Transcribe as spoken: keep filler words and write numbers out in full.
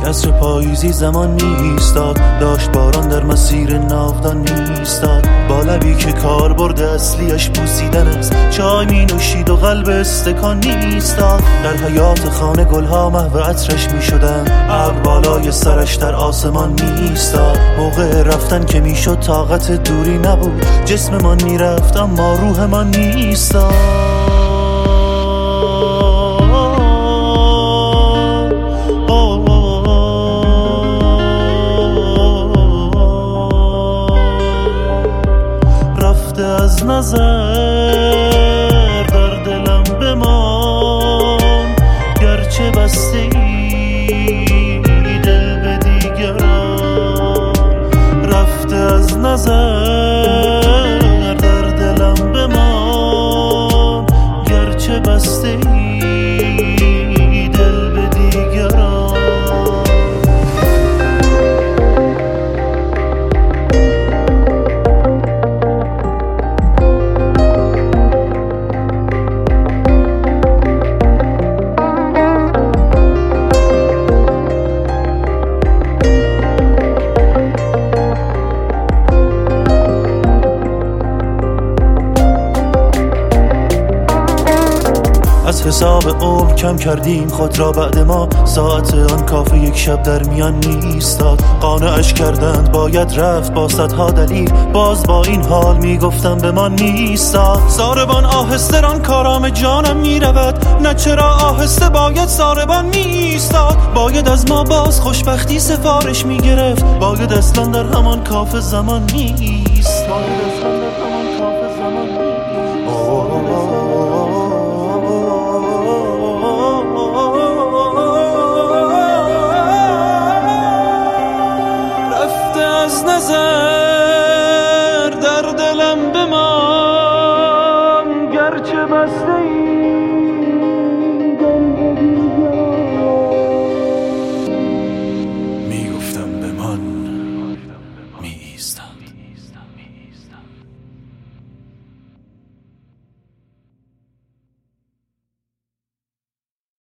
عصر پاییزی زمان میستاد، داشت باران در مسیر ناودان میستاد. با لبی که کار برده اصلیش بوسیدن است، چای می نوشید و قلب استکان میستاد. در حیات خانه گلها محو عطرش میشدن، ابر بالای سرش در آسمان میستاد. موقع رفتن که میشد طاقت دوری نبود، جسممان میرفت اما روحمان میستاد. از نظر در دلم بمان، گرچه بسته ای دل به دیگران. رفته از نظر در دلم بمان، گرچه بسته ای دل به دیگران. از حساب عمر کم کردیم خود را بعد ما، ساعت آن کافه یک شب در میان میستاد. قانعش کردند باید رفت با صدها دلیل، باز با این حال میگفتم به من میستاد. ساربان آهسته ران کارام جانم میرود، نه چرا آهسته باید ساربان میستاد. باید از ما باز خوشبختی سفارش میگرفت، باید اصلا در همان کافه زمان میستاد.